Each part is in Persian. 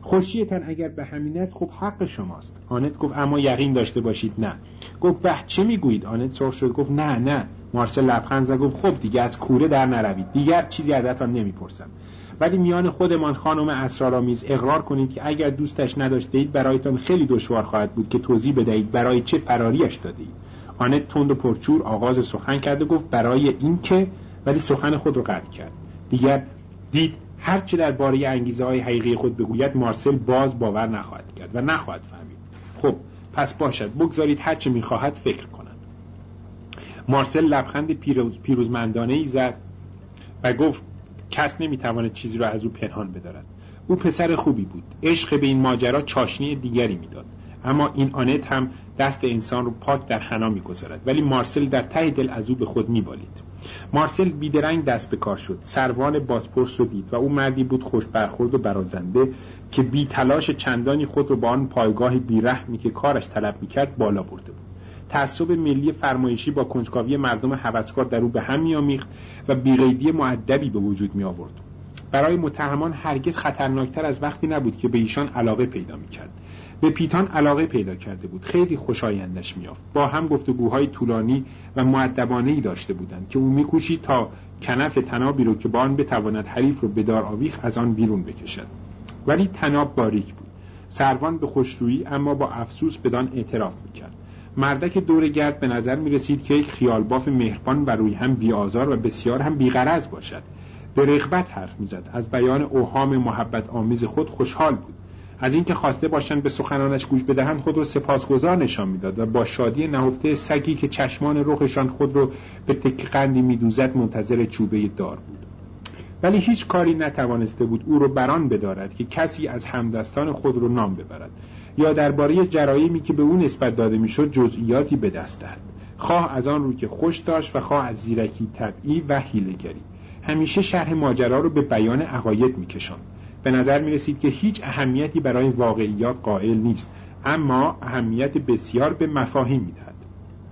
خوشیتان اگر به همین است خب حق شماست. آنت گفت اما یقین داشته باشید نه. گفت به چه میگویید؟ آنت سرخ شد گفت نه. مارسل لبخند زد گفت خب دیگه از کوره در نروید، دیگر چیزی ازتان نمیپرسم، ولی میان خودمان خانم اسرارآمیز اقرار کنید که اگر دوستش نداشتید برایتان خیلی دشوار خواهد بود که توضیح بدهید برای چه فراریش دادید. آنت تند و پرچور آغاز سخن کرد و گفت برای این که، ولی سخن خود رو قطع کرد. دیگر دید هر چه درباره انگیزه‌های حقیقی خود بگوید مارسل باز باور نخواهد کرد و نخواهد فهمید. خب پس باشد، بگذارید هر چه می‌خواهد فکر کند. مارسل لبخند پیروزمندانه‌ای زد و گفت کس نمی‌تواند چیزی را از او پنهان بدارد. او پسر خوبی بود. عشق به این ماجرا چاشنی دیگری میداد. اما این آنت هم دست انسان رو پاک در حنا می‌گذارد، ولی مارسل در ته دل از او به خود می‌بالید. مارسل بیدرنگ دست به کار شد. سروان بازپرس رو دید و او مردی بود خوش برخورد و برازنده که بی تلاش چندانی خود رو با آن پایگاه بیرحمی که کارش طلب می‌کرد بالا برده بود. تعصب ملی فرمایشی با کنجکاوی مردم هوسکار در او به هم می‌آمیخت و بی‌قیدی مؤدبی به وجود می‌آورد. برای متهمان هرگز خطرناکتر از وقتی نبود که به ایشان علاقه پیدا می‌کرد. به پیتان علاقه پیدا کرده بود. خیلی خوشایندش می‌یافت. با هم گفتگوهای طولانی و مؤدبانه‌ای داشته بودند که او می‌کوشید تا کنف تنابی رو که با آن بتواند حریف رو به دار آویخت از آن بیرون بکشد. ولی تناب باریک بود. سروان به خوشرویی اما با افسوس بدان اعتراف می‌کرد. مردک دور گرد به نظر می‌رسید که یک خیالباف مهربان و روی هم بی‌آزار و بسیار هم بی‌غرض باشد. به رغبت حرف می‌زد. از بیان اوهام محبت آمیز خود خوشحال بود. از اینکه خواسته باشند به سخنانش گوش بدهند خود را سپاسگزار نشان میداد و با شادی نهفته سگی که چشمان رخشان خود را به تک قندی میدوزد منتظر چوبه دار بود. ولی هیچ کاری نتوانسته بود او را بران بدارد که کسی از همدستان خود را نام ببرد یا درباره جرایمی که به او نسبت داده میشد جزئیاتی به دست دهد، خواه از آن رو که خوش داشت و خواه از زیرکی طبعی و حیله‌گری. همیشه شرح ماجرا را به بیان عقاید میکشاند. به نظر می رسید که هیچ اهمیتی برای واقعیات قائل نیست، اما اهمیت بسیار به مفاهیم می دهد.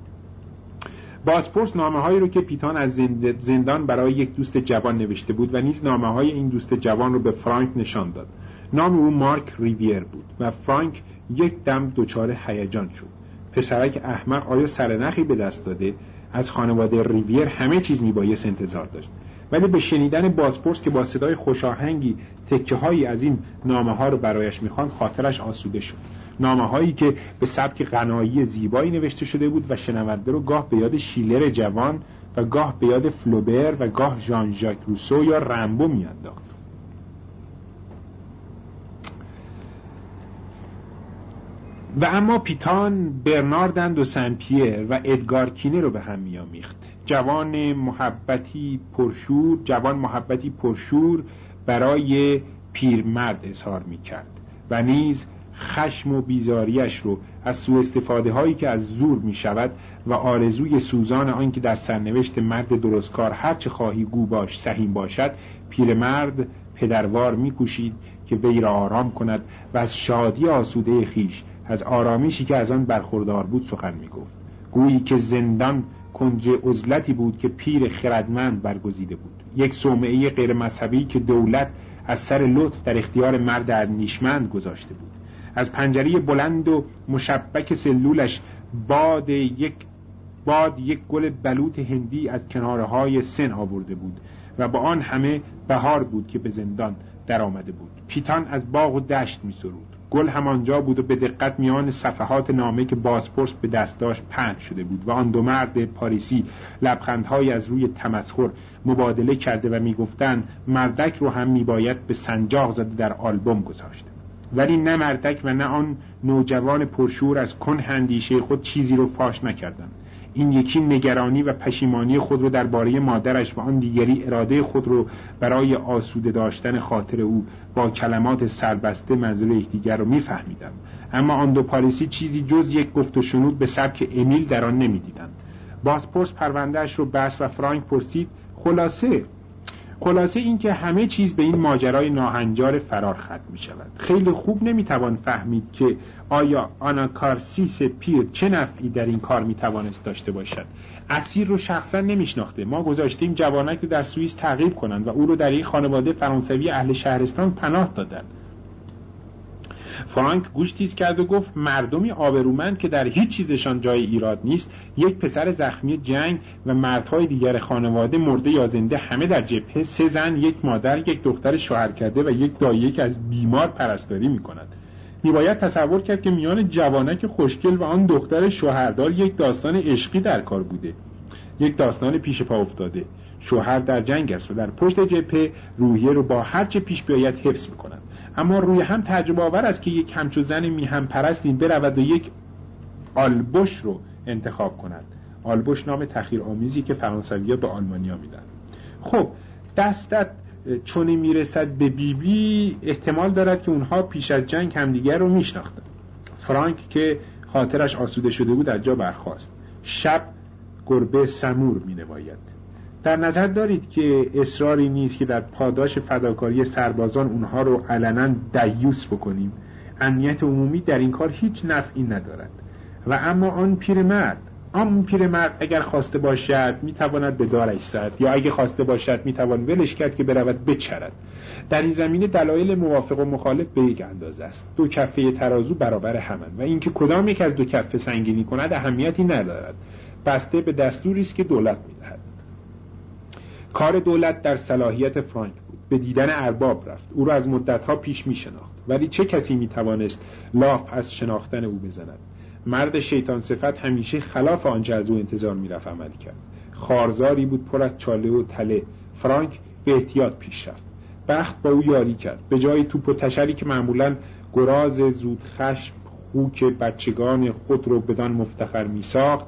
بازپرس نامه هایی رو که پیتان از زندان برای یک دوست جوان نوشته بود و نیز نامه های این دوست جوان رو به فرانک نشان داد. نام او مارک ریویر بود و فرانک یک دم دچار هیجان شد. پسرک احمق آیا سرنخی به دست داده؟ از خانواده ریویر همه چیز می بایست انتظار داشت. ولی به شنیدن بازپرس که با صدای خوشاهنگی تکه‌هایی از این نامه‌ها رو برایش می‌خواند خاطرش آسوده شد. نامه‌هایی که به سبک غنایی زیبایی نوشته شده بود و شنونده رو گاه به یاد شیلر جوان و گاه به یاد فلوبر و گاه ژان ژاک روسو یا رمبو می‌انداخت. و اما پیتان برناردن دو سن پیر و ادگار کینه رو به هم می‌آمیخت. جوان محبتی پرشور برای پیرمرد اظهار می‌کرد و نیز خشم و بیزاریش رو از سوء استفاده هایی که از زور می‌شود و آرزوی سوزان آن که در سرنوشت مرد درستکار هر چه خواهی گو باش سهیم باشد، پیرمرد پدروار می‌کوشید که وی را آرام کند و از شادی آسوده خیش، از آرامیشی که از آن برخوردار بود سخن می‌گفت. گویی که زندان کنج عزلتی بود که پیر خردمند برگزیده بود، یک صومعه غیر مذهبی که دولت از سر لطف در اختیار مرد اندیشمند گذاشته بود. از پنجره بلند و مشبک سلولش باد یک گل بلوط هندی از کنارهای سن آورده بود و با آن همه بهار بود که به زندان در آمده بود. پیتان از باغ و دشت می سرود. گل همانجا بود و به دقت میان صفحات نامه که بازپرس به دست داشت پهن شده بود و آن دو مرد پاریسی لبخندهای از روی تمسخر مبادله کرده و میگفتند مردک رو هم میباید به سنجاق زده در آلبوم گذاشته. ولی نه مردک و نه آن نوجوان پرشور از کنه اندیشه خود چیزی رو فاش نکردند. این یکی نگرانی و پشیمانی خود رو درباره مادرش و آن دیگری اراده خود رو برای آسوده داشتن خاطر او با کلمات سربسته منظور یکدیگر رو میفهمیدند. اما آن دو پاریسی چیزی جز یک گفت و شنود به سبک امیل در آن نمیدیدند. بازپرس پروندهش رو بست و فرانک پرسید خلاصه این که همه چیز به این ماجرای ناهنجار فرار ختم می شود. خیلی خوب نمیتوان فهمید که آیا آناکارسیس پیر چه نفعی در این کار میتوانست داشته باشد. اسیر رو شخصا نمیشناخته. ما گذاشتیم جوانک رو در سوئیس تعقیب کنند و او رو در یک خانواده فرانسوی اهل شهرستان پناه دادند. فرانک گوش تیز کرد و گفت مردمی آبرومند که در هیچ چیزشان جای ایراد نیست، یک پسر زخمی جنگ و مردهای دیگر خانواده مرده یا زنده همه در جبهه، 3 زن، 1 مادر، 1 دختر شوهر کرده و 1 دایه که از بیمار پرستاری می‌کند. میباید تصور کرد که میان جوانک خوشگل و آن دختر شوهردار یک داستان عشقی در کار بوده، یک داستان پیش پا افتاده. شوهر در جنگ است و در پشت جبهه روحیه رو با هر چه پیش بیاید حفظ می‌کند. اما روی هم تعجب آور است که یک همچو زن میهم پرستی برود و یک آلبوش رو انتخاب کند. آلبوش نام تحقیرآمیزی که فرانسوی‌ها به آلمانیا میدن. خب دستت چون میرسد به بیبی، احتمال دارد که اونها پیش از جنگ همدیگر رو میشناختن. فرانک که خاطرش آسوده شده بود از جا برخاست. شب گربه سمور مینماید. در نظر دارید که اصراری نیست که در پاداش فداکاری سربازان اونها رو علنا دیوس بکنیم. امنیت عمومی در این کار هیچ نفعی ندارد. و اما آن پیرمرد اگر خواسته باشد میتواند به دارش زد، یا اگه خواسته باشد میتوان ولش کرد که برود بچرد. در این زمینه دلایل موافق و مخالف به یک اندازه است. 2 کفه ترازو برابر همند و اینکه کدام یک از 2 کفه سنگینی کند اهمیتی ندارد، بسته به دستوری است که دولت میدهد. کار دولت در صلاحیت فرانک بود. به دیدن ارباب رفت. او را از مدتها پیش میشناخت، ولی چه کسی میتوانست لاف از شناختن او بزند؟ مرد شیطان صفت همیشه خلاف آنچه از او انتظار میرفت عمل کرد. خارزاری بود پر از چاله و تله. فرانک به احتیاط پیش رفت. بخت با او یاری کرد. به جای توپ و تشری که معمولاً گراز زود خشم خوک بچگان خود رو بدان مفتخر میساخت،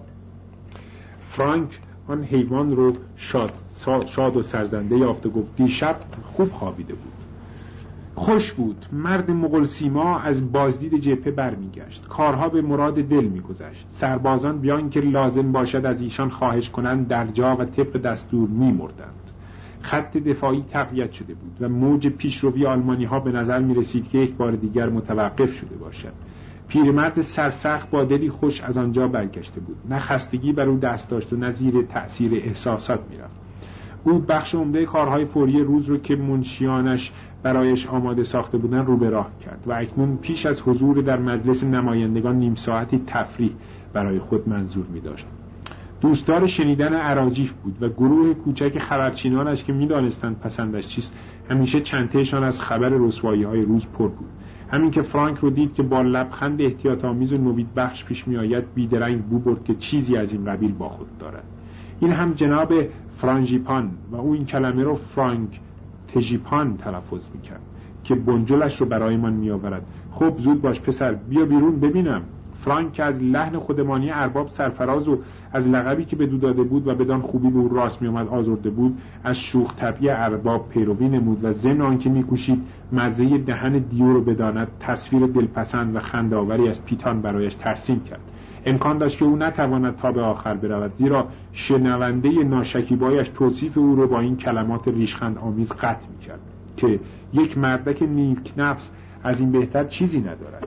فرانک آن حیوان رو شاد و سرزنده یافت و گفت دیشب خوب خوابیده بود. خوش بود. مرد مغول سیما از بازدید جبهه برمیگشت. کارها به مراد دل میگذشت. سربازان بیان که لازم باشد از ایشان خواهش کنند در جا و طبق دستور میمردند. خط دفاعی تقویت شده بود و موج پیشروی آلمانی ها به نظر می رسید که یک بار دیگر متوقف شده باشد. پیرمرد سرسخت با دلی خوش از آنجا برگشته بود. نه خستگی بر او دست داشت و نه زیر تأثیر احساسات می رفت. او بخش عمده کارهای فوری روز رو که منشیانش برایش آماده ساخته بودن رو به راه کرد و اکنون پیش از حضور در مجلس نمایندگان نیم ساعتی تفریح برای خود منظور می داشت. دوستدار شنیدن اراجیف بود و گروه کوچک خبرچینانش که می دانستند پسندش چیست همیشه چندتایشان از خبر رسوایی‌های روز پر بود. همین که فرانک رو دید که با لبخند احتیاط آمیز و نوید بخش پیش می آید بیدرنگ بو برد که چیزی از این قبیل با خود دارد. این هم جناب فرانژیپان و او این کلمه رو فرانک تژیپان تلفظ می کرد که بنجلش رو برای من می آورد. خب زود باش پسر، بیا بیرون ببینم. فرانک که از لحن خودمانی ارباب سرفراز و از لقبی که به دو داده بود و بدان خوبی به او راست می آمد آزرده بود، از شوخ طبعی ارباب پیروی نمود و ضمن آنکه می کوشید مزه دهن دیو رو بداند، تصویر دلپسند و خنده‌آوری از پیتان برایش ترسیم کرد. امکان داشت که او نتواند تا به آخر برود، زیرا شنونده ناشکیبایش توصیف او رو با این کلمات ریشخند آمیز قطع می کرد که یک مردک نیک نفس از این بهتر چیزی ندارد.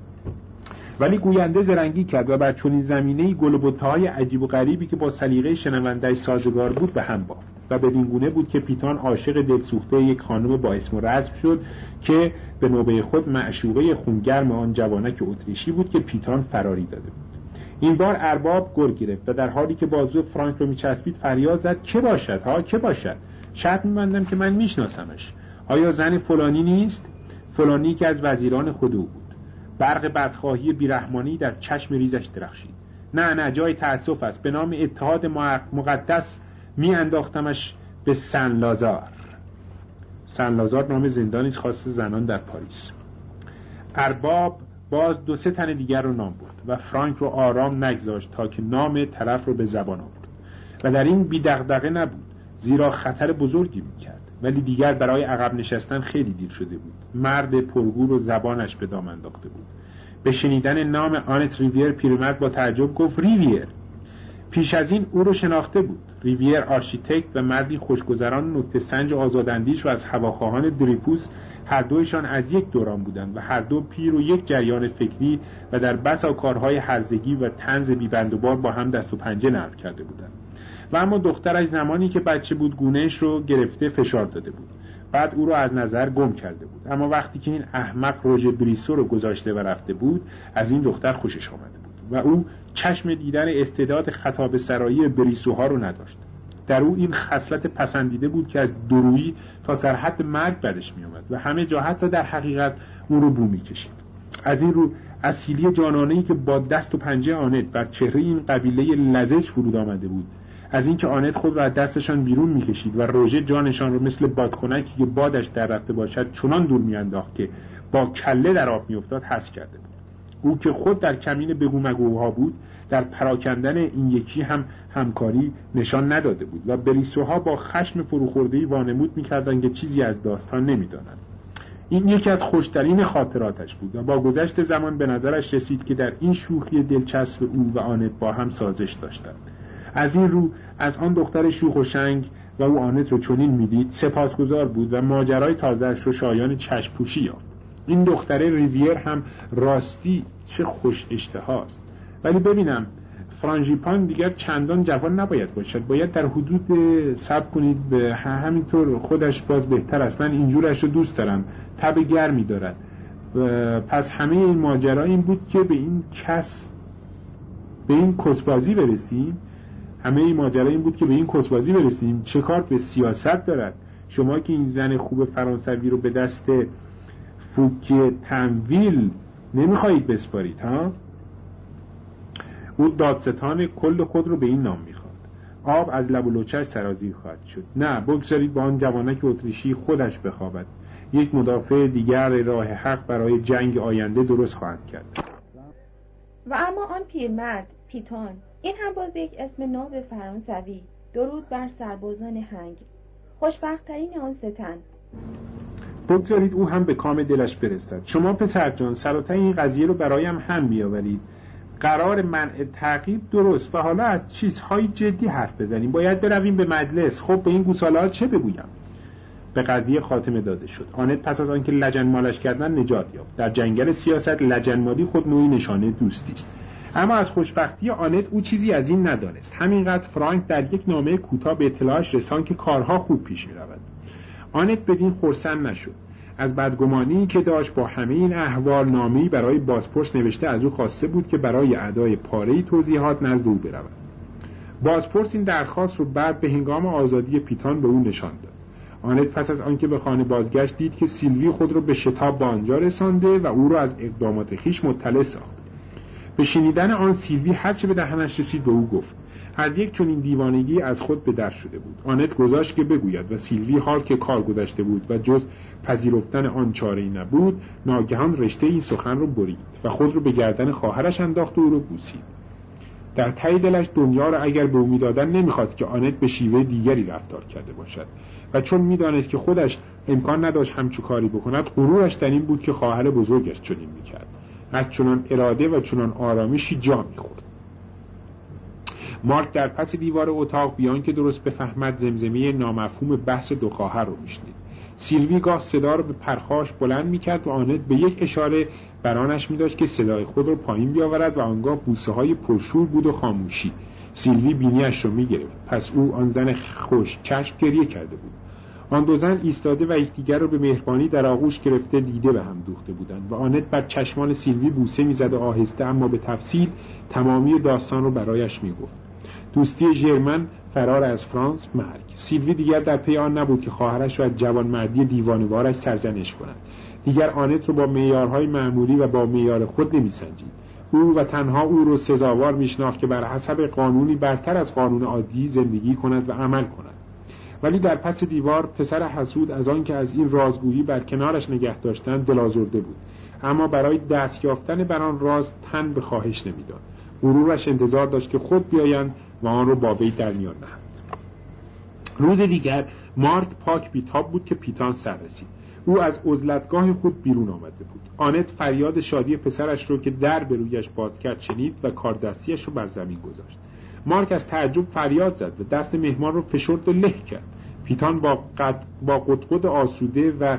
ولی گوینده زرنگی کرد و بر چنین زمینه‌ای گل و بته‌های عجیب و غریبی که با سلیقه شنونده‌اش سازگار بود به هم بافت و بدین گونه بود که پیتان عاشق دلسوخته یک خانم با اسم و رسم شد که به نوبه خود معشوقه خونگرم آن جوانک اتریشی بود که پیتان فراری داده بود. این بار ارباب گر گرفت و در حالی که بازو فرانک رو میچسبید فریاد زد که باشد ها، که باشد؟ شرط می‌بندم که من میشناسمش. آیا زن فلانی نیست؟ فلانی که از وزیران خود او بود. برق بدخواهی بیرحمانی در چشم ریزش درخشید. نه جای تأسف است. به نام اتحاد مقدس می انداختمش به سن لازار. سن لازار نام زندانی است خاص زنان در پاریس. ارباب باز 2-3 تن دیگر رو نام برد و فرانک رو آرام نگذاشت تا که نام طرف رو به زبان آورد و در این بی دغدغه نبود، زیرا خطر بزرگی می‌کرد. ولی دیگر برای عقب نشستن خیلی دیر شده بود. مرد پرگور و زبانش به دام انداخته بود. به شنیدن نام آنت ریویر پیرمرد با تعجب گفت ریویر. پیش از این او رو شناخته بود. ریویر آرشیتکت و مردی خوشگذران نکته سنج آزاداندیش و از هواخواهان دریفوس، هر دویشان از یک دوران بودند و هر دو پیر و یک جریان فکری و در بسا کارهای هرزگی و طنز بی‌بندوبار با هم دست و پنجه نرم کرده بودند. و اما دخترش زمانی که بچه بود گونهش رو گرفته فشار داده بود. بعد او رو از نظر گم کرده بود. اما وقتی که این احمق روژه بریسو رو گذاشته و رفته بود، از این دختر خوشش آمده بود و او چشم دیدن استعداد خطاب سرایی بریسوها رو نداشت. در او این خصلت پسندیده بود که از دورویی تا سرحد مرگ بدش می آمد و همه جا حتی در حقیقت او رو بو می کشید. از این رو اصیلی جانانه‌ای که با دست و پنجه آنت بر چهره این قبیله لزج فرود آمده بود، از اینکه آنت خود را از دستشان بیرون می‌کشید و روژه جانشان را مثل بادکنکی که بادش در رفته باشد چنان دور می‌انداخت که با کله در آب می‌افتاد حس کرده بود. او که خود در کمین بگو مگوها بود، در پراکندن این یکی هم همکاری نشان نداده بود و بریسوها با خشم فروخورده‌ای وانمود می‌کردند که چیزی از داستان نمی‌دانند. این یکی از خوشترین خاطراتش بود و با گذشت زمان به نظرش رسید که در این شوخی دلچسب او و آنت با هم سازش داشتند. از این رو از آن دختر شوخ و شنگ و او آنت رو چنین میدید سپاسگزار بود و ماجرای تازه‌اش رو شایان چشم پوشی یافت. این دختره ریویر هم راستی چه خوش اشتهاست. ولی ببینم فرانژیپان دیگر چندان جوان نباید باشد، باید در حدود صبر کنید به همینطور خودش باز بهتر است. من اینجورش رو دوست دارم، تب گرمی دارد. پس همه این ماجرا این بود که به این کسبازی برسیم. چه کار به سیاست دارد؟ شما که این زن خوب فرانسوی رو به دست فوکی تنویل نمیخواهید بسپارید ها؟ او دادستان کل خود رو به این نام میخواد. آب از لب و لوچه‌اش سرازیر خواهد شد. نه، بگذارید با آن جوانک اتریشی خودش بخوابد. یک مدافع دیگر راه حق برای جنگ آینده درست خواهد کرد. و اما آن پیرمرد پیتون، این هم باز یک اسم ناب فرانسوی. درود بر سربازان هنگ، خوشبخت‌ترین آن ستن. بگذارید او هم به کام دلش برسد. شما پسر جان سراتای این قضیه رو برایم هم بیاورید. قرار منع تعقیب درست و حالا از چیزهای جدی حرف بزنیم. باید برویم به مجلس. خب به این گوساله‌ها چه بگویم؟ به قضیه خاتمه داده شد. آنت پس از آنکه لجنمالش کردن نجات یافت. در جنگل سیاست لجنمالی خود نوعی نشانه دوستی است. اما از خوشبختی آنت او چیزی از این ندانست. همینقدر فرانک در یک نامه کوتاه به اطلاعش رساند که کارها خوب پیش می‌رود. آنت بدین خرسند نشد. از بدگمانی که داشت با همه این احوال نامه‌ای برای بازپرس نوشته از او خواسته بود که برای ادای پاره‌ای توضیحات نزد او برود. بازپرس این درخواست رو بعد به هنگام آزادی پیتان به او نشان داد. آنت پس از آنکه به خانه بازگشت دید که سیلوی خود را به شتاب به آنجا رسانده و او را از اقدامات خویش مطلع ساخت. به شنیدن آن سیلوی هرچه به دهنش رسید به او گفت. از یک چنین دیوانگی از خود به در شده بود. آنت گذاشت که بگوید و سیلوی حال که کار گذشته بود و جز پذیرفتن آن چاره‌ای نبود، ناگهان رشته این سخن رو برید و خود رو به گردن خواهرش انداخت و او رو بوسید. در ته دلش دنیا را اگر به او می‌دادن نمی‌خواست که آنت به شیوه دیگری رفتار کرده باشد و چون می‌دانست که خودش امکان نداشت همچو کاری بکند، غرورش در این بود که خواهر بزرگش چنین می‌کرد. از چنان اراده و چنان آرامشی جا می‌خورد. مارک در پس دیوار اتاق بیان که درست بفهمد زمزمه نامفهوم بحث دو خواهر رو میشنید. سیلوی گاه صدا رو به پرخاش بلند میکرد و آنت به یک اشاره برانش میداشت که صدای خود رو پایین بیاورد و آنگاه بوسه های پرشور بود و خاموشی. سیلوی بینیش رو میگرفت. پس او آن زن خوش چشم گریه کرده بود. آن دو زن ایستاده و یکدیگر رو به مهربانی در آغوش گرفته دیده به هم دوخته بودند و آنت بر چشمان سیلوی بوسه میزد و آهسته اما به تفصیل تمامی داستان رو برایش میگفت. دوستی ژرمن، فرار از فرانس، مرگ. سیلوی دیگر در پی آن نبود که خواهرش را از جوانمردی دیوانه‌وارش سرزنش کند. دیگر آنت رو با معیارهای معمولی و با معیار خود نمی‌سنجید. او و تنها او رو سزاوار می‌شناخت که بر حسب قانونی برتر از قانون عادی زندگی کند و عمل کند. ولی در پس دیوار پسر حسود از آن که از این رازگویی بر کنارش نگه داشتن دل‌آزرده بود، اما برای دست یافتن بر آن راز تن به خواهش نمی‌داد. غرورش انتظار داشت که خود بیایند و آن رو با وی در میان نهند. روز دیگر مارک پاک بیتاب بود که پیتان سر رسید. او از عزلتگاه خود بیرون آمده بود. آنت فریاد شادی پسرش رو که در به رویش باز کرد شنید و کاردستیش رو بر زمین گذاشت. مارک از تعجب فریاد زد و دست مهمان رو فشرد و له کرد. پیتان با قدقد آسوده و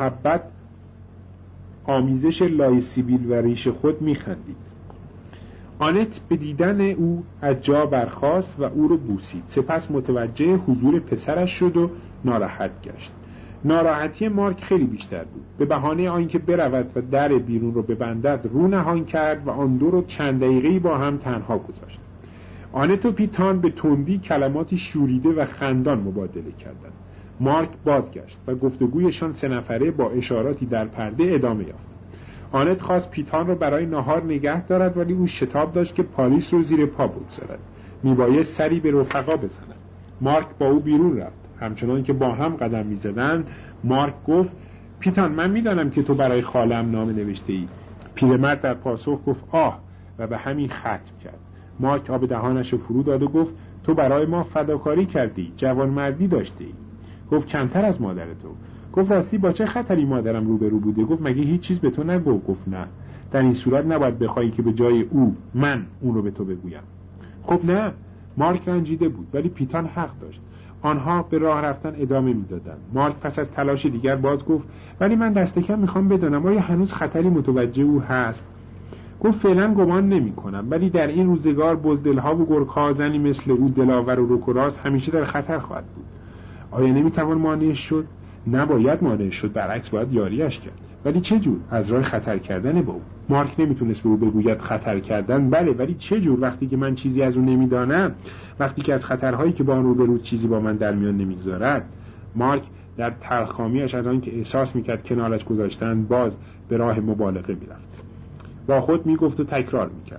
آمیزش لای سیبیل و ریش خود میخندید. آنت به دیدن او از جا برخاست و او رو بوسید. سپس متوجه حضور پسرش شد و ناراحت گشت. ناراحتی مارک خیلی بیشتر بود. به بهانه آنکه برود و در بیرون رو ببندد رو نهان کرد و آن دو رو چند دقیقه‌ای با هم تنها گذاشت. آنت و پیتان به تندی کلماتی شوریده و خندان مبادله کردند. مارک بازگشت و گفتگویشان سه نفره با اشاراتی در پرده ادامه یافت. آنت خواست پیتان رو برای نهار نگه دارد، ولی او شتاب داشت که پالیس رو زیر پا بگذارد. میبایست سری به رفقا بزند. مارک با او بیرون رفت. همچنان که با هم قدم میزدند مارک گفت: پیتان، من میدانم که تو برای خالم نامه نوشته ای. پیرمرد در پاسخ گفت: آه، و به همین ختم کرد. مارک آب دهانش رو فرو داد و گفت: تو برای ما فداکاری کردی، جوانمردی داشته ای. گفت: کمتر از مادر تو. گفت: راستی با چه خطری مادرم روبرو بوده؟ گفت: مگه هیچ چیز به تو نگو؟ گفت: نه. در این صورت نباید بخوایی که به جای او من اون رو به تو بگویم. خب نه. مارک رنجیده بود، ولی پیتان حق داشت. آنها به راه رفتن ادامه میدادند. مارک پس از تلاش دیگر باز گفت: ولی من دست کم میخوام بدانم آیا هنوز خطری متوجه او هست؟ گفت: فعلا گمان نمی کنم، ولی در این روزگار بزدلها و گرگ‌ها زنی مثل او دلاور و رک و راست همیشه در خطر خواهد بود. آیا نمیتوان مانعش شد؟ نباید مانعش شد، برعکس باید یاریش کرد. ولی چه جور؟ از راه خطر کردن با او. مارک نمیتونست به او بگوید خطر کردن، بله، ولی چه جور وقتی که من چیزی از او نمیدانم، وقتی که از خطرهایی که با آن روبرو چیزی با من در میان نمیگذارد. مارک در تلخکامیش از آن که احساس میکرد کنارش گذاشتن باز به راه مبالغه میرفت. با خود میگفت و تکرار میکرد: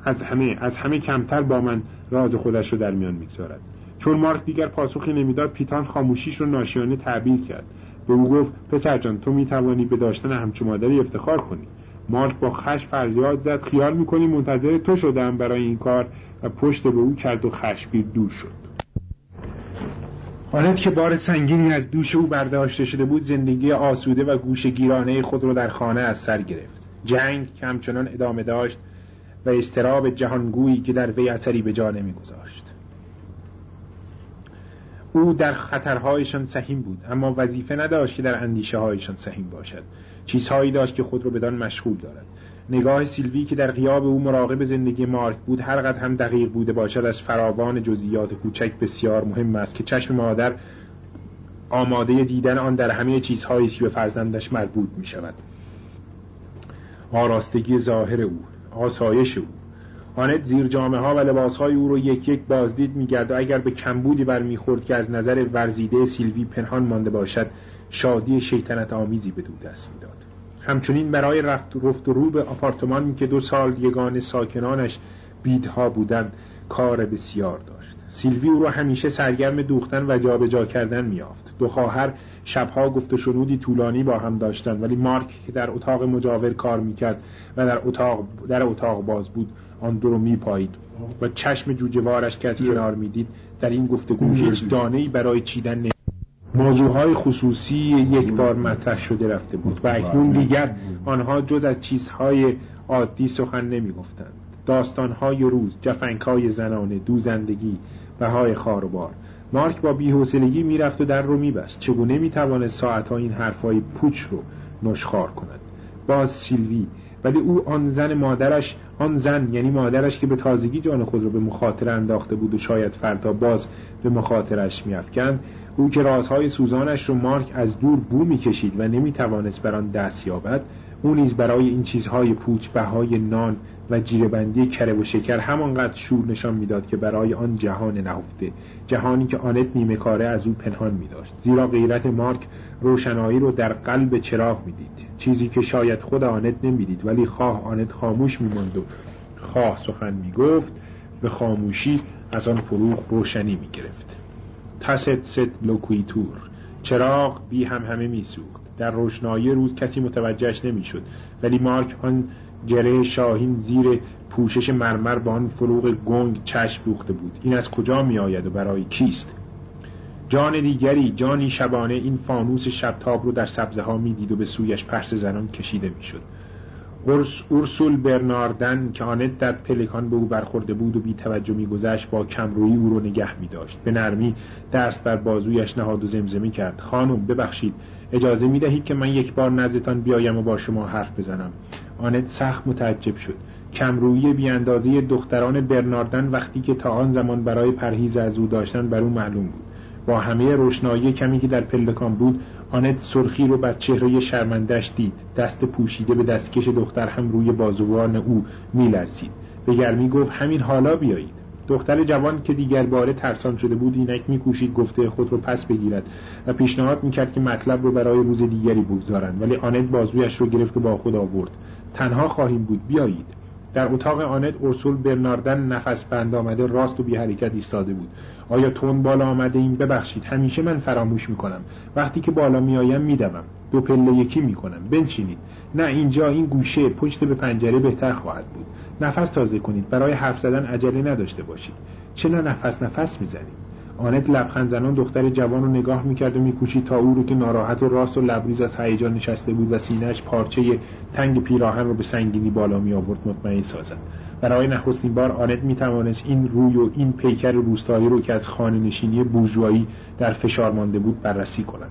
از همه کمتر با من راز خودش رو در میان میگذارد. چون مارک دیگر پاسخی نمیداد، پیتان خاموشیش رو ناشیانه تعبیر کرد. به او گفت: پسر جان، تو میتوانی به داشتن همچون مادری افتخار کنی. مارک با خشم فریاد زد: خیال میکنی منتظر تو شدم برای این کار؟ و پشت به او کرد و خشمگین دور شد. آنت که بار سنگینی از دوش او برداشته شده بود، زندگی آسوده و گوشه‌گیرانه خود را در خانه از سر گرفت. جنگ که همچنان ادامه داشت و اضطراب جهانگویی که در وی اثری به جا نمی‌گذاشت. او در خطرهایشان سهیم بود، اما وظیفه نداشت که در اندیشه‌هایشان سهیم باشد. چیزهایی داشت که خود را بدان مشغول دارد. نگاه سیلوی که در غیاب او مراقب زندگی مارک بود، هر قدر هم دقیق بوده باشد، از فراوان جزئیات کوچک بسیار مهم است که چشم مادر آماده دیدن آن در همه چیزهایی که به فرزندش مربوط می شود. آراستگی ظاهر او، آسایش او. آنت زیر جامه ها و لباس های او رو یک یک بازدید می کرد و اگر به کمبودی برمیخورد که از نظر ورزیده سیلوی پنهان مانده باشد، شادی شیطنت آمیزی به دو دست می داد. همچنین برای رفت و رو به آپارتمانی که 2 سال یگانه ساکنانش بیدها بودند کار بسیار داشت. سیلوی او را همیشه سرگرم دوختن و جابجا کردن می‌یافت. 2 خواهر شبها گفت و شنودی طولانی با هم داشتند، ولی مارک که در اتاق مجاور کار می‌کرد و در اتاق باز بود، آن دو رو می‌پایید و چشم جوجه‌وارش که از کنار می‌دید در این گفتگو هیچ دانه‌ای برای چیدن موضوعهای خصوصی یک بار مطرح شده رفته بود و اکنون دیگر آنها جز از چیزهای عادی سخن نمی گفتند. داستانهای روز، جفنگ‌های زنانه، دوزندگی و های خاروبار. مارک با بی‌حوصلگی می رفت و در رو می بست. چگونه می توانست ساعتها این حرفهای پوچ رو نشخوار کند؟ باز سیلوی، ولی او آن زن یعنی مادرش که به تازگی جان خود را به مخاطره انداخته بود و شاید فردا باز به مخاطرش می افکند، او که رازهای سوزانش رو مارک از دور بو می کشید و نمی توانست بر آن دست یابد، او نیز برای این چیزهای پوچ بهای نان و جیره‌بندی کره و شکر همانقدر شور نشان میداد که برای آن جهان نهفته، جهانی که آنت نیمه کاره از او پنهان می داشت. زیرا غیرت مارک روشنایی رو در قلب چراغ میدید، چیزی که شاید خود آنت نمیدید، ولی خواه آنت خاموش میماند و خواه سخن میگفت، به خاموشی از آن فروغ روشنی میگرفت. تست ست لوکویتور، چراغ بی همه میسوخت. در روشنایی روز کسی متوجهش نمیشد، ولی مارک آن جره شاهین زیر پوشش مرمر با آن فروغ گنگ چشم دوخته بود. این از کجا می آید و برای کیست؟ جان دیگری، جانی شبانه، این فانوس شبتاب رو در سبزه ها می دید و به سویش پرس زنان کشیده می شد. اورسول برناردن که آنت در پلکان به او برخورده بود و بی توجه می گذشت، با کمرویی او رو نگه می داشت. به نرمی دست بر بازویش نهاد و زمزمه کرد: خانم ببخشید، اجازه می دهید که من یک بار نزدتان بیایم و با شما حرف بزنم؟ آنت سخت متعجب شد. کمرویی بی اندازه دختران برناردن وقتی که تا آن زمان برای پرهیز از او داشتن بر او معلوم بود. با همه روشنایی کمی که در پلکان بود، آنت سرخی رو بر چهره شرمنده‌اش دید. دست پوشیده به دستکش دختر هم روی بازوان او می‌لرزید. به گرمی گفت همین حالا بیایید. دختر جوان که دیگر باره ترسان شده بود اینک می‌کوشید گفته خود رو پس بگیرد و پیشنهاد می‌کرد که مطلب رو برای روز دیگری بگذارند، ولی آنت بازویش رو گرفت و با خود آورد. تنها خواهیم بود، بیایید. در اتاق آنت اورسول برناردن نفس بند آمده راست و بی حرکت ایستاده بود. آیا تون بالا آمده این؟ ببخشید، همیشه من فراموش میکنم. وقتی که بالا میآیم میدوم. 2 پله یکی میکنم. بنشینید. نه، اینجا، این گوشه پشت به پنجره بهتر خواهد بود. نفس تازه کنید. برای حرف زدن عجله نداشته باشید. چرا نفس میزنید؟ آنت لبخند زنان دختر جوان رو نگاه میکرد و میکوشید تا او رو که ناراحت و راست و لبریز از هیجان نشسته بود و سینه‌اش پارچه تنگ پیراهن رو به سنگینی بالا می آورد مطمئن سازد. برای نخستین بار آنت میتوانست این روی و این پیکر روستایی رو که از خانه نشینی بورژوایی در فشار مانده بود بررسی کند.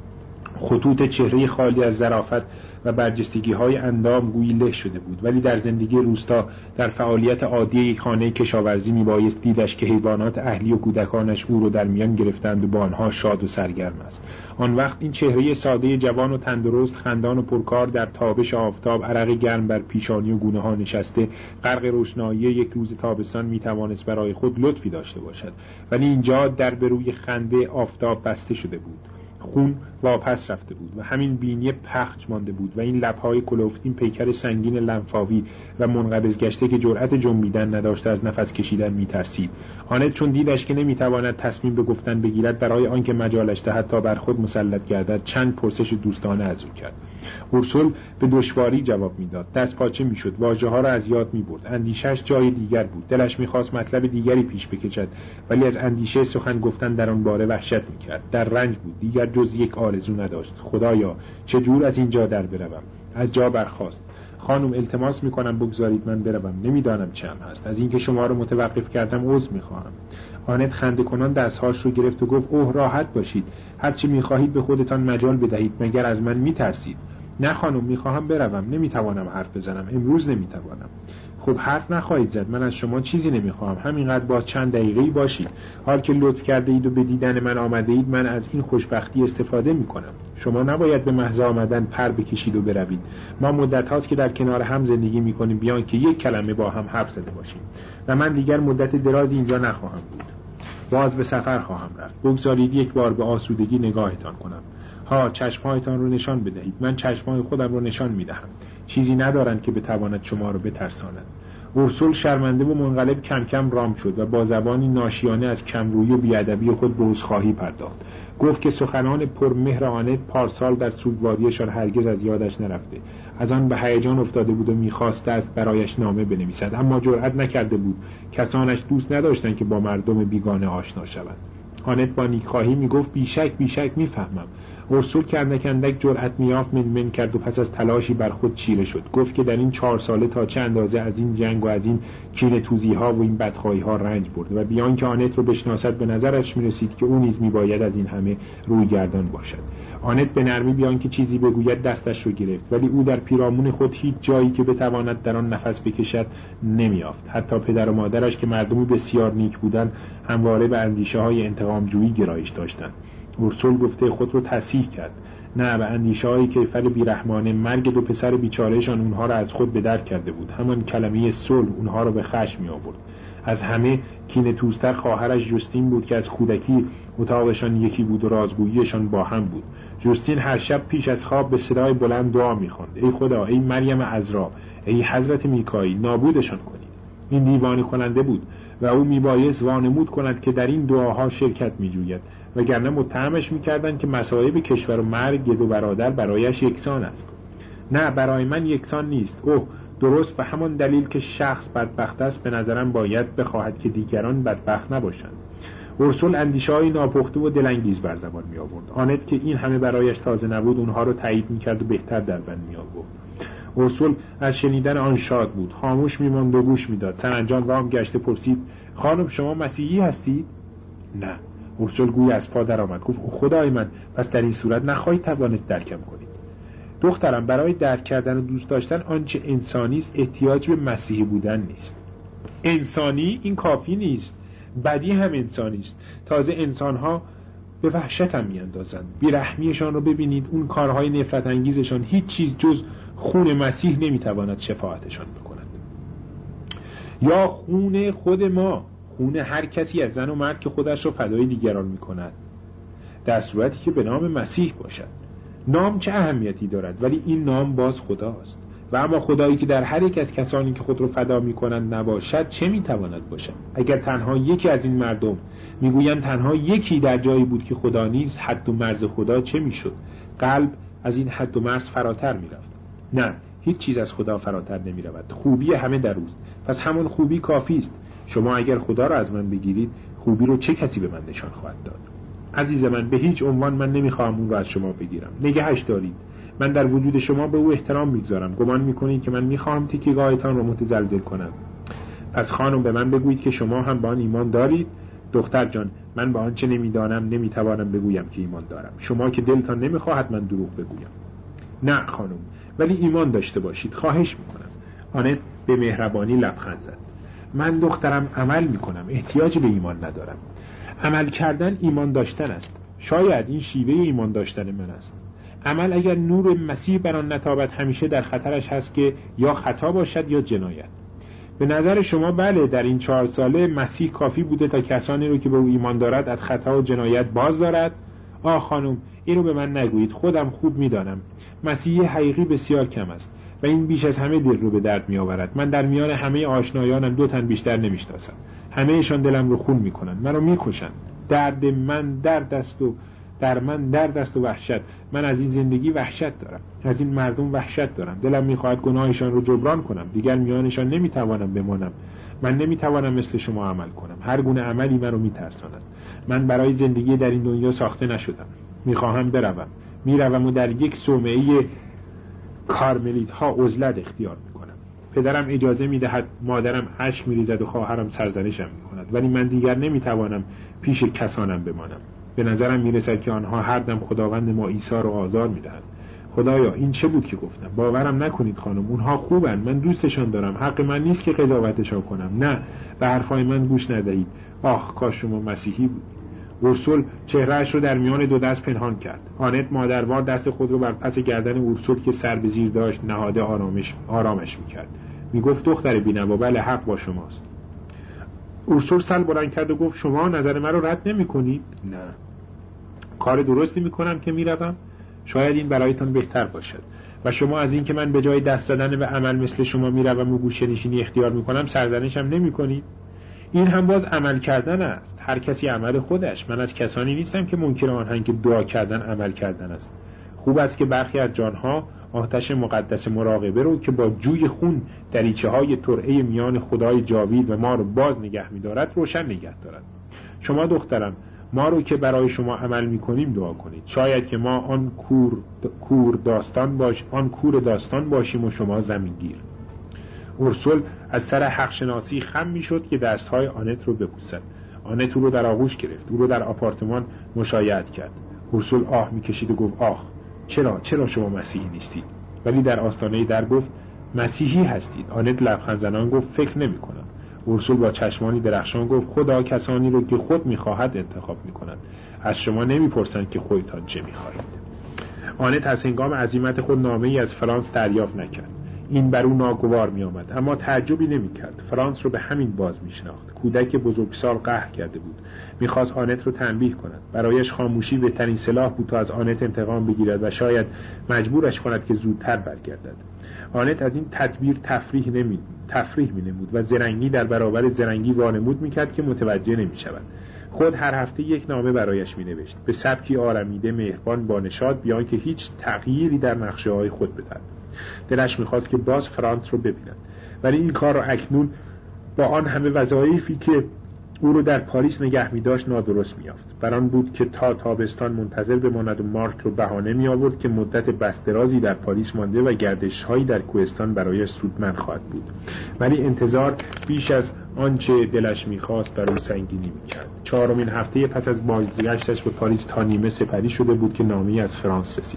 خطوط چهره خالی از ظرافت و برجستگی‌های اندام گویی له شده بود، ولی در زندگی روستا، در فعالیت عادی یک خانه کشاورزی میبایست دیدش که حیوانات اهلی و کودکانش او رو در میان گرفتند و با آنها شاد و سرگرم است. آن وقت این چهره ساده جوان و تندرست، خندان و پرکار در تابش آفتاب، عرق گرم بر پیشانی و گونه ها نشسته، غرق روشنایی یک روز تابستان میتوانست برای خود لطفی داشته باشد، ولی اینجا در به روی خنده آفتاب بسته شده بود. خون واپس رفته بود و همین بینی پخش مانده بود و این لب‌های کلوفتین پیکر سنگین لنفاوی و منقبض گشته که جرأت جنبیدن نداشته از نفس کشیدن می‌ترسید. آنت چون دیدش که نمی‌تواند تصمیم به گفتن بگیرد، برای آنکه مجالش دهد تا بر خود مسلط گردد چند پرسش دوستانه از او کرد. اورسول به دشواری جواب میداد، دست پاچه میشد، واژه‌ها را از یاد می‌برد. اندیشش جای دیگر بود. دلش می‌خواست مطلب دیگری پیش بکشد، ولی از اندیشه سخن گفتن در آن باره وحشت می‌کرد. در رنج بود. دیگر جز یک آرزو نداشت. خدایا چه جور از اینجا در بروم. از جا برخاست. خانم التماس می‌کنم بگذارید من بروم. نمی‌دانم چه هم هست. از اینکه شما را متوقف کردم عذر می‌خواهم. آنت خنده کنان دستهاش رو گرفت و گفت اوه راحت باشید. هر چی می‌خواهید به خودتان مجال بدهید. مگر از من می‌ترسید؟ نه خانم، میخواهم بروم. نمیتوانم حرف بزنم. امروز نمیتوانم. خب حرف نخواهید زد. من از شما چیزی نمیخواهم. همینقدر باز چند دقیقه‌ای باشید. حال که لطف کرده اید و به دیدن من آمده اید، من از این خوشبختی استفاده میکنم. شما نباید به محض آمدن پر بکشید و بروید. ما مدت هاست که در کنار هم زندگی میکنیم بیان که یک کلمه با هم حرف زده باشیم و من دیگر مدت درازی اینجا نخواهم بود. باز به سفر خواهم رفت. بگذارید یک بار به آسودگی نگاهتان کنم. چشمهایتان رو نشان بدهید. من چشمهای خودم رو نشان میدهم. چیزی ندارند که بتواند شما رو بترساند. اورسول شرمنده و منقلب کم کم رام شد و با زبانی ناشیانه از کمرویی و بیادبی خود به عذرخواهی پرداخت. گفت که سخنان پرمهر آنت پارسال در سوگواریشان هرگز از یادش نرفته. از آن به هیجان افتاده بود و می‌خواسته است برایش نامه بنویسد، اما جرأت نکرده بود. کسانش دوست نداشتند که با مردم بیگانه آشنا شوند. آنت با نیکخواهی میگفت بیشک میفهمم. اورسول که اندک اندک جرأت میافت من کرد و پس از تلاشی بر خود چیره شد. گفت که در این 4 ساله تا چه اندازه از این جنگ و از این کینه توزی ها و این بدخواهی ها رنج برد و بیان که آنت رو بشناسد به نظرش میرسید که او نیز میباید از این همه روی گردان باشد. آنت به نرمی بیان که چیزی بگوید دستش رو گرفت، ولی او در پیرامون خود هیچ جایی که بتواند در آن نفس بکشد نمیافت. حتی پدر و مادرش که مردمی بسیار نیک بودند همواره به اندیشه های انتقام جویی گرایش داشتند. اورسول گفته خود رو تصحیح کرد. نه، به اندیشه های کیفر بیرحمانه مرگ 2 پسر بیچارهشان اونها را از خود به در کرده بود. همان کلمه صلح اونها را به خشم می آورد. از همه کینه توزتر خواهرش جوستین بود که از کودکی اتاقشان یکی بود و رازگوییشان با هم بود. جوستین هر شب پیش از خواب به صدای بلند دعا می‌خواند: ای خدا، ای مریم عذرا، ای حضرت میکائیل، نابودشان کنید. این دیوانه کننده بود و او میبایست وانمود کند که در این دعاها شرکت می‌جوید، وگرنه متهمش می‌کردند که مصائب کشور و مرگ 2 برادر برایش یکسان است. نه، برای من یکسان نیست. اوه، درست به همان دلیل که شخص بدبخت است به نظرم باید بخواهد که دیگران بدبخت نباشند. اورسول اندیشه‌های ناپخته و دلانگیز بر زبان می آورد. آنت که این همه برایش تازه نبود اونها رو تایید می‌کرد و بهتر در بند می آورد. اورسول از شنیدن آن شاد بود. خاموش می‌ماند و گوش می‌داد. سرانجام رام گشته پرسید: خانم شما مسیحی هستید؟ نه. اورسول گوی از پا در آمد. گفت: خدای من، پس در این صورت نخواهید توانست درکم کنید. دخترم برای درک کردن و دوست داشتن آنچه انسانی است احتیاج به مسیحی بودن نیست. انسانی این کافی نیست، بدی هم انسانی است. تازه انسان‌ها به وحشت هم میاندازند. بیرحمیشان رو ببینید، اون کارهای نفرت انگیزشان هیچ چیز جز خون مسیح نمیتواند شفاعتشان بکند. یا خون خود ما، خون هر کسی از زن و مرد که خودش رو فدای دیگران میکند، در صورتی که به نام مسیح باشد. نام چه اهمیتی دارد؟ ولی این نام باز خداست. و اما خدایی که در هر یک از کسانی که خود رو فدا میکنند نباشد، چه میتواند باشد؟ اگر تنها یکی از این مردم، میگویم تنها یکی، در جایی بود که خدا نیست، حد و مرز خدا چه میشد؟ قلب از این حد و مرز فراتر میرفت. نه، هیچ چیز از خدا فراتر نمیرود. خوبی همه در اوست، پس همون خوبی کافی است. شما اگر خدا را از من بگیرید، خوبی رو چه کسی به من نشان خواهد داد؟ عزیز من، به هیچ عنوان من نمیخواهم اون رو از شما بگیرم. نگهش دارید. من در وجود شما به او احترام میگذارم. گمان میکنید که من میخواهم تکیه‌گاهتان رو متزلزل کنم. پس خانم، به من بگویید که شما هم به آن ایمان دارید. دختر جان، من به آنچه نمیدانم نمیتوانم بگویم که ایمان دارم. شما که دلتان نمیخواهد من دروغ بگویم. نه خانم، ولی ایمان داشته باشید، خواهش میکنم. آنت به مهربانی لبخند زد. من دخترم عمل میکنم، احتیاجی به ایمان ندارم. عمل کردن ایمان داشتن است. شاید این شیوه ایمان داشتن من است. عمل اگر نور مسیح بر آن نتابد، همیشه در خطرش هست که یا خطا باشد یا جنایت. به نظر شما بله، در این 4 ساله مسیح کافی بوده تا کسانی رو که به او ایمان دارد از خطا و جنایت باز دارد؟ آه خانم، اینو به من نگویید. خودم خوب میدانم مسیحی حقیقی بسیار کم است و این بیش از همه دل رو به درد می آورد. من در میان همه آشنایانم 2 تن بیشتر نمیشناسم. همه‌شان دلم رو خون میکنند، منو میکشند. درد من درد است و در من درد است و وحشت. من از این زندگی وحشت دارم، از این مردم وحشت دارم. دلم میخواهد گناهشان رو جبران کنم، دیگر میانشان نمیتوانم بمانم. من نمیتوانم مثل شما عمل کنم. هر گونه عملی من رو میترساند. من برای زندگی در این دنیا ساخته نشدم. میخواهم بروم، میروم و در یک صومعه کارملیت ها عزلت اختیار میکنم. پدرم اجازه میدهد، مادرم اشک میریزد و خواهرم سرزنشم میکند، ولی من دیگر نمیتوانم پیش کسانم بمانم. به نظرم میرسد که آنها هر دم خداوند ما عیسی رو آزار میدهند. خدایا، این چه بود که گفتم؟ باورم نکنید خانم، اونها خوبن، من دوستشان دارم. حق من نیست که قضاوتشان کنم. نه، به حرفای من گوش ندهید. آخ کاش شما مسیحی بود. اورسول چهرهش رو در میان 2 دست پنهان کرد. آنت مادربار دست خود رو بر پس گردن اورسول که سر به زیر داشت نهاده آرامش میکرد. میگفت دختر بی‌نوا، بله حق با شماست. اورسول سر بلند کرد و گفت شما نظر من رو رد نمی کنید؟ نه. کار درستی میکنم که میروم؟ شاید این برایتان بهتر باشد. و شما از این که من به جای دست زدن به عمل مثل شما میروم و گوشه نشینی اختیار میکنم سرزنشم نمی کنید؟ این هم باز عمل کردن است. هر کسی عمل خودش. من از کسانی نیستم که منکر آنهایی که دعا کردن عمل کردن است. خوب است که برخی از جانها آتش مقدس مراقبه رو که با جوی خون دریچه های ترعه میان خدای جاوید و ما رو باز نگه می‌دارد روشن نگه دارد. شما دخترم، ما رو که برای شما عمل می‌کنیم دعا کنید. شاید که ما آن کور داستان باشیم و شما زمینگیر. اورسول از سر حق شناسی خم میشد که دستهای آنت رو ببوسد. آنت او رو در آغوش گرفت، او رو در آپارتمان مشایعت کرد. اورسول آه میکشید و گفت آخ، چرا شما مسیحی نیستید؟ ولی در آستانه در گفت مسیحی هستید. آنت لبخند زنان گفت فکر نمی کنم. اورسول با چشمانی درخشان گفت خدا کسانی رو که خود میخواهد انتخاب میکند. از شما نمیپرسند که خودتان چه میخواهید. آنت از هنگام عزیمت خود نامه‌ای از فرانس دریافت نکرد. این بر او ناگوار می آمد، اما تعجبی نمی کرد. فرانس رو به همین باز می شناخت. کودک بزرگسال قهر کرده بود. می خواست آنت رو تنبیه کند. برایش خاموشی بهترین سلاح بود تا از آنت انتقام بگیرد و شاید مجبورش کند که زودتر برگردد. آنت از این تدبیر تفریح می نمود و زرنگی در برابر زرنگی وانمود می کرد که متوجه نمی شود. خود هر هفته یک نامه برایش می نوشت، به سبکی آرمیده، مهربان، با نشاط، بیان که هیچ تغییری در نقشه های خود بدهد. دلش میخواست که باز فرانس رو ببیند، ولی این کار رو اکنون با آن همه وظایفی که او رو در پاریس نگه می‌داشت نادرست می‌یافت. بران بود که تا تابستان منتظر بماند و مارک رو بهانه می‌آورد که مدت بس درازی در پاریس مانده و گردش‌هایی در کوهستان برایش سودمند خواهد بود. ولی انتظار بیش از آنچه دلش می‌خواست بر او سنگینی می‌کرد. 4مین هفته پس از بازگشتش به پاریس تا نیمه سپری شده بود که نامه‌ای از فرانس رسید.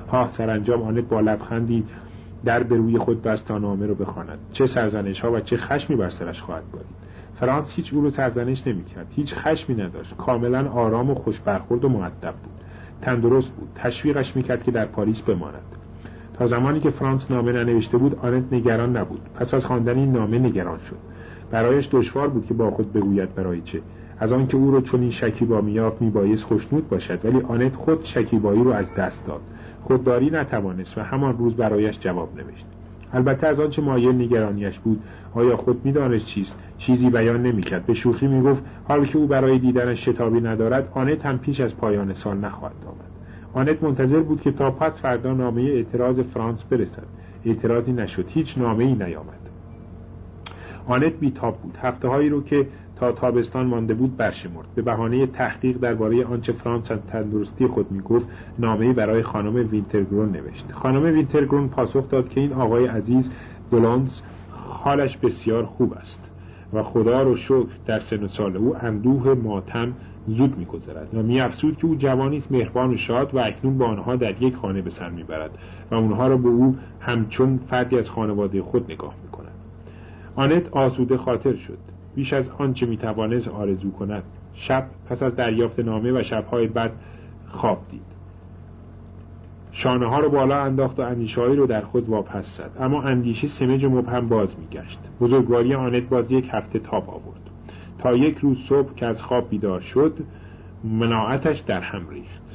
سرانجام آنت با لبخندی در به روی خود بست تا نامه رو بخواند. چه سرزنش ها و چه خشمی بر سرش خواهد بارید. فرانس هیچ او رو سرزنش نمی‌کرد، هیچ خشمی نداشت، کاملا آرام و خوش برخورد و مؤدب بود، تندرست بود، تشویقش می‌کرد که در پاریس بماند. تا زمانی که فرانس نامه ننوشته بود آنت نگران نبود. پس از خواندن این نامه نگران شد. برایش دشوار بود که با خود بگوید برای چه. از آنکه او رو چنین شکیبا می‌یافت میبایست خوشنود باشد، ولی آنت خود شکیبایی رو از دست داد. خودداری نتوانست و همان روز برایش جواب نوشت. البته از آنچه مایل نگرانیش بود، آیا خود می‌دانست چیست، چیزی بیان نمی‌کرد. به شوخی میگفت حال که او برای دیدنش شتابی ندارد، آنت هم پیش از پایان سال نخواهد آمد. آنت منتظر بود که تا پس فردا نامه اعتراض فرانس برسد. اعتراضی نشد، هیچ نامه‌ای نیامد. آنت بی‌تاب بود. هفته‌هایی رو که تا تابستان مانده بود برشمرد. به بهانه تحقیق درباره آنچه فرانس از تندرستی خود میگفت، نامه‌ای برای خانم وینترگرون نوشت. خانم وینترگرون پاسخ داد که این آقای عزیز دولانس حالش بسیار خوب است و خدا رو شکر در سن و سال او اندوه ماتم زود می‌گذرد و می‌افزود که او جوانی است مهربان و شاد و اکنون با آنها در یک خانه به سر می‌برد و اونها را به او همچون فردی از خانواده خود نگاه می‌کند. آنت آسوده خاطر شد، بیش از آنچه می‌توانست آرزو کند. شب پس از دریافت نامه و شب‌های بعد خواب دید. شانه ها رو بالا انداخت و اندیشه‌هایی رو در خود واپس زد، اما اندیشه سمج مبهم باز می‌گشت. بزرگواری آنت باز یک هفته تاب آورد تا یک روز صبح که از خواب بیدار شد مناعتش در هم ریخت.